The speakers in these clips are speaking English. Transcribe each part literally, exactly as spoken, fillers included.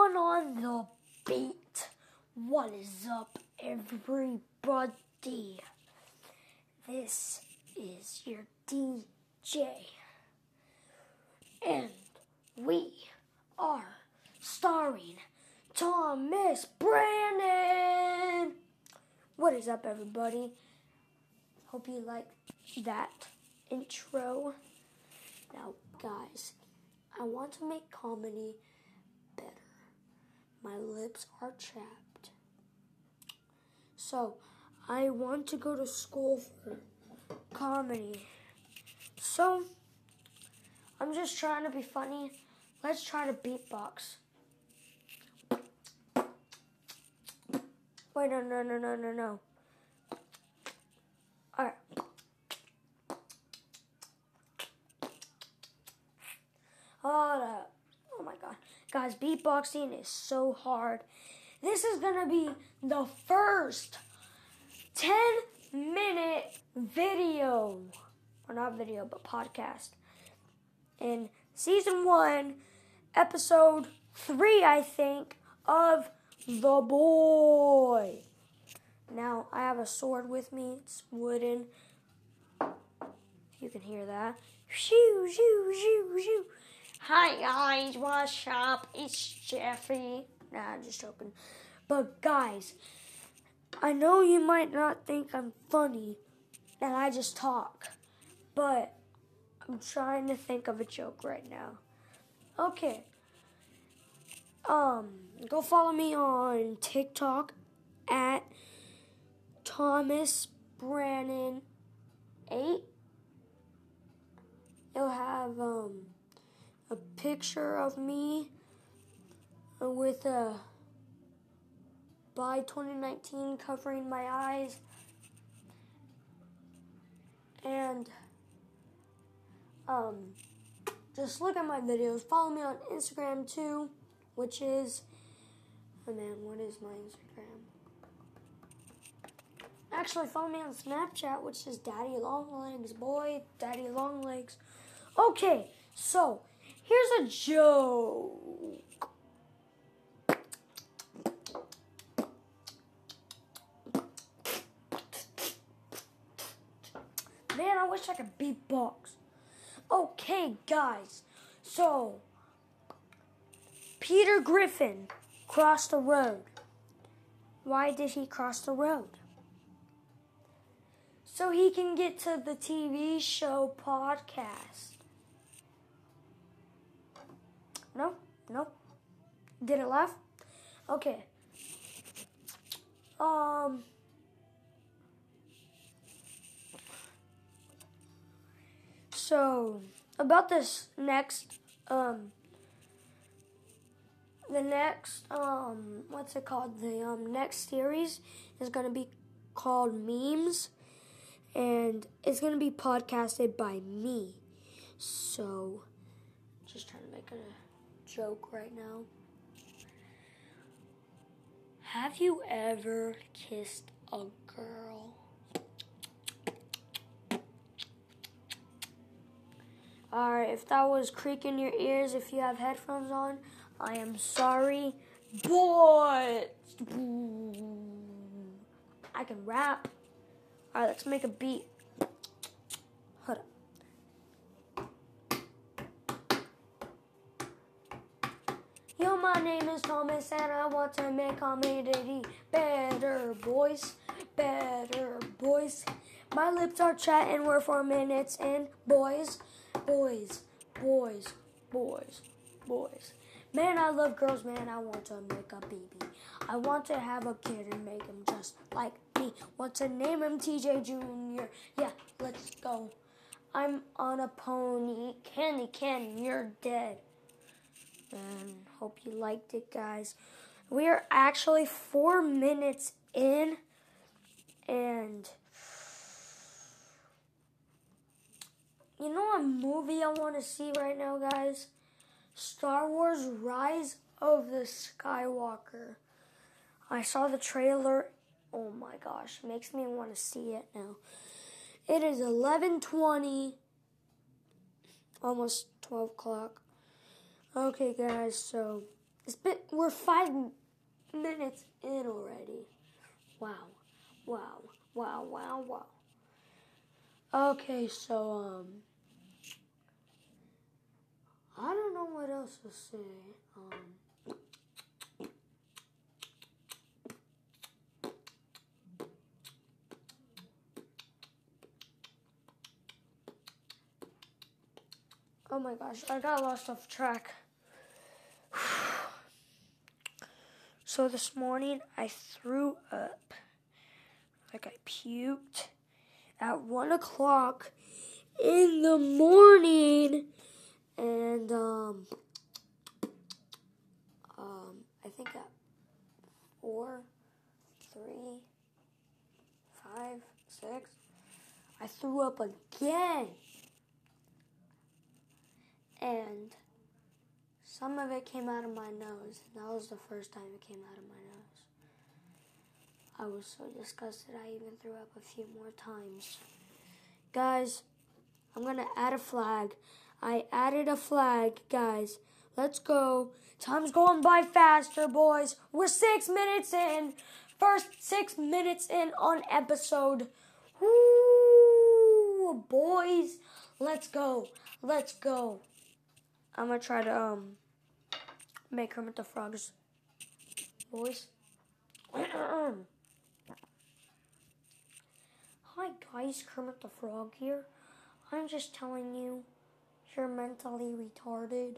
John on the beat. What is up, everybody? This is your D J. And we are starring Thomas Brandon. What is up, everybody? Hope you like that intro. Now, guys, I want to make comedy better. My lips are chapped. So, I want to go to school for comedy. So, I'm just trying to be funny. Let's try to beatbox. Wait, no, no, no, no, no, no. Alright. Hold up. Oh my god. Guys, beatboxing is so hard. This is going to be the first ten minute video. Or not video, but podcast. In season one, episode three, I think, of The Boy. Now, I have a sword with me. It's wooden. You can hear that. Shoo, shoo, shoo, shoo. Hi, guys. What's up? It's Jeffrey. Nah, I'm just joking. But, guys, I know you might not think I'm funny and I just talk. But I'm trying to think of a joke right now. Okay. Um, go follow me on TikTok at Thomas Brandon eight. It'll have um a picture of me with a by twenty nineteen covering my eyes, and um just look at my videos. Follow me on Instagram too, which is oh man, what is my Instagram? Actually, follow me on Snapchat, which is Daddy Longlegs, boy, Daddy Longlegs. Okay, so here's a joke. Man, I wish I could beatbox. Okay, guys, so Peter Griffin crossed the road. Why did he cross the road? So he can get to the T V show podcast. No? No? Didn't laugh? Okay. Um... So, about this next, um, the next, um, what's it called? The um, next series is going to be called Memes, and it's going to be podcasted by me. So, just trying to make a joke right now. Have you ever kissed a girl? Alright, if that was creaking your ears, if you have headphones on, I am sorry, but I can rap. Alright, let's make a beat. Hold up. Yo, my name is Thomas, and I want to make comedy better, boys. Better, boys. My lips are chatting, we're four minutes in, boys. Boys, boys, boys, boys. Man, I love girls, man, I want to make a baby. I want to have a kid and make him just like me. Want to name him T J Junior Yeah, let's go. I'm on a pony. Candy Candy, you're dead. And hope you liked it, guys. We are actually four minutes in, and you know what movie I want to see right now, guys? Star Wars Rise of the Skywalker. I saw the trailer. Oh my gosh, it makes me want to see it now. It is eleven twenty, almost twelve o'clock. Okay, guys, so It's been, we're five minutes in already. Wow. Wow. Wow, wow, wow. Okay, so, um, I don't know what else to say. Um, oh my gosh, I got lost off track. So this morning I threw up, like I puked at one o'clock in the morning, and um, um, I think at four, three, five, six, I threw up again, and some of it came out of my nose. That was the first time it came out of my nose. I was so disgusted I even threw up a few more times. Guys, I'm going to add a flag. I added a flag, guys. Let's go. Time's going by faster, boys. We're six minutes in. First six minutes in on episode. Woo, boys. Let's go. Let's go. I'm going to try to um make Kermit the Frog's voice. Hi guys, Kermit the Frog here. I'm just telling you, you're mentally retarded.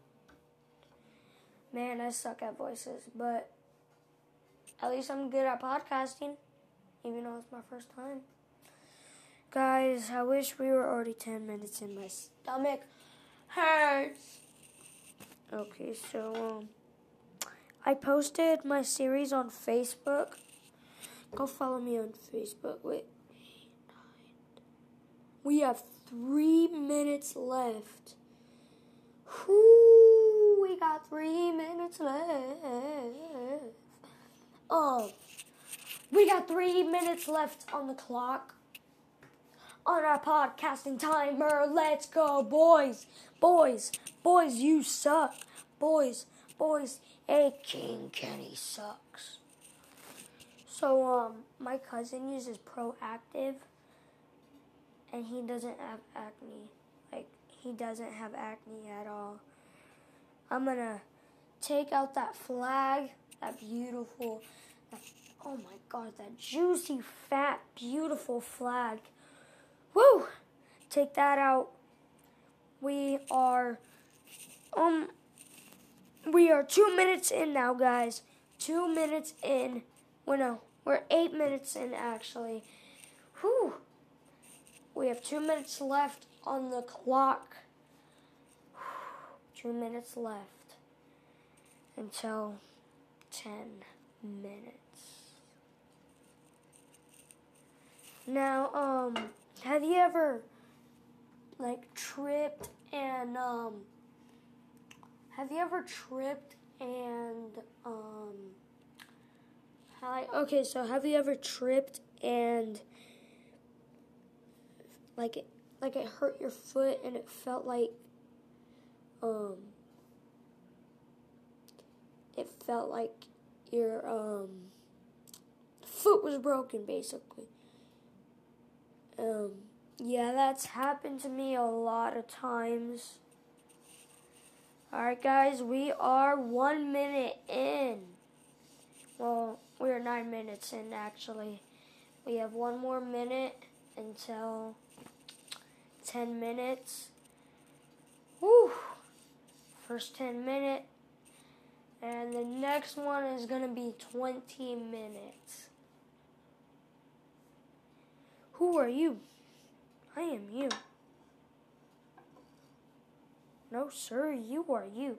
Man, I suck at voices, but at least I'm good at podcasting, even though it's my first time. Guys, I wish we were already ten minutes in. My stomach hurts. Okay, so um, I posted my series on Facebook. Go follow me on Facebook. Wait. We have three minutes left. Whoo, we got three minutes left. Oh, we got three minutes left on the clock. On our podcasting timer. Let's go, boys. Boys. Boys, you suck. Boys. Boys. Hey, King Kenny sucks. So, um, my cousin uses Proactiv. And he doesn't have acne. Like, he doesn't have acne at all. I'm going to take out that flag. That beautiful, that, oh my God, that juicy, fat, beautiful flag. Woo! Take that out. We are, um, we are two minutes in now, guys. Two minutes in. Well, no, we're eight minutes in, actually. Whew. We have two minutes left on the clock. Two minutes left until ten minutes. Now, um, have you ever, like, tripped and, um, have you ever tripped and, um, how, okay, so have you ever tripped and, like it, like it hurt your foot and it felt like, um, it felt like your, um, foot was broken, basically. Um, yeah, that's happened to me a lot of times. Alright, guys, we are one minute in. Well, we're nine minutes in, actually. We have one more minute until ten minutes. Woo! First ten minute. And the next one is going to be twenty minutes. Who are you? I am you. No, sir, you are you.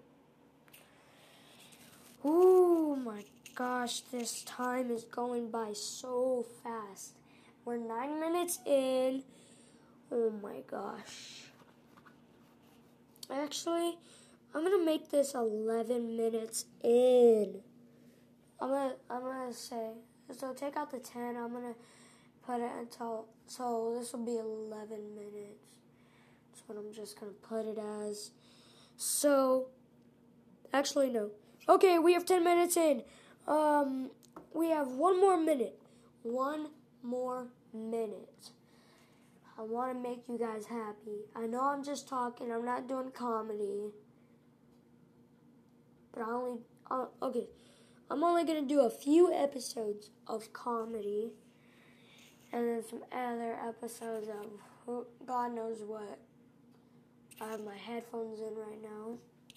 Oh my gosh, this time is going by so fast. We're nine minutes in. Oh my gosh. Actually, I'm gonna make this eleven minutes in. I'm gonna I'm gonna say so. Take out the ten. I'm gonna put it until so this will be eleven minutes. That's what I'm just gonna put it as. So, actually no. Okay, we have ten minutes in. Um, we have one more minute. One more minute. I want to make you guys happy. I know I'm just talking. I'm not doing comedy. But I only... Uh, okay. I'm only going to do a few episodes of comedy. And then some other episodes of who, God knows what. I have my headphones in right now.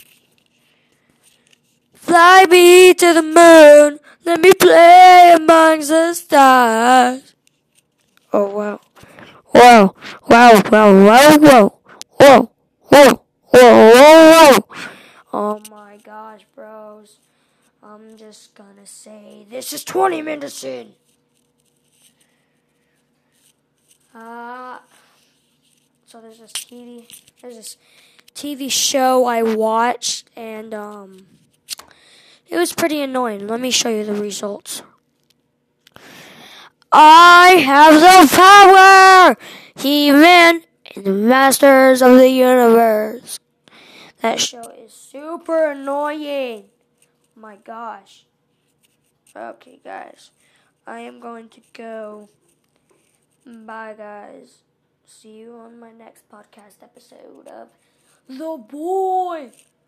Fly me to the moon. Let me play amongst the stars. Oh, wow. Whoa, wow, wow, wow, whoa, whoa, whoa, whoa, whoa, whoa. Oh my gosh, bros. I'm just gonna say this is twenty minutes in. Uh, so there's this T V, there's this T V show I watched, and um, it was pretty annoying. Let me show you the results. I have the power! He-Man and the Masters of the Universe. That show is super annoying. Oh my gosh. Okay, guys. I am going to go. Bye, guys. See you on my next podcast episode of The Boy.